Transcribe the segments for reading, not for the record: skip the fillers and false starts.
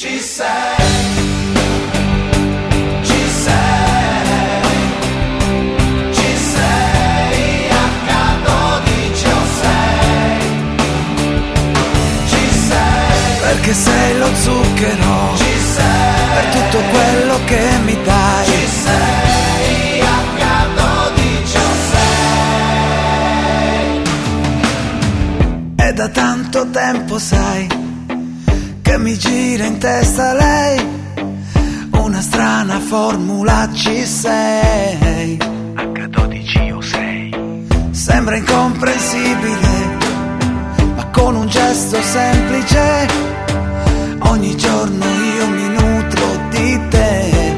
Ci sei, ci sei, ci sei, H12 o 6, ci sei, perché sei lo zucchero, ci sei, per tutto quello che mi dai, ci sei, H12 o 6. è da tanto tempo sai che mi gira in testa lei, una strana formula ci sei, H12 o 6. sembra incomprensibile, ma con un gesto semplice, ogni giorno io mi nutro di te,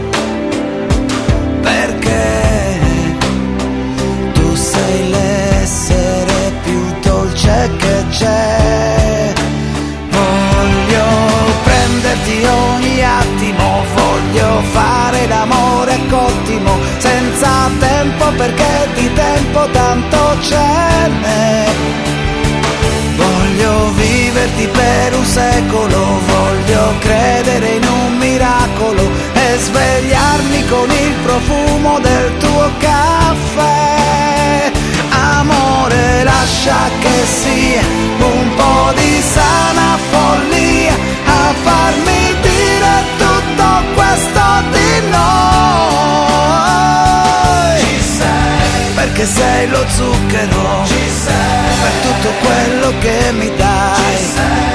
perché tu sei l'essere più dolce che c'è. Voglio prenderti ogni attimo, voglio fare l'amore cottimo, senza tempo perché di tempo tanto ce n'è. Voglio viverti per un secolo, voglio credere in un miracolo e svegliarmi con il profumo del tuo caffè. Amore, lascia che sia un po' di sana follia a farmi dire tutto questo di noi. Ci sei, Perché sei lo zucchero, ci sei, per tutto quello che mi dai. ci sei.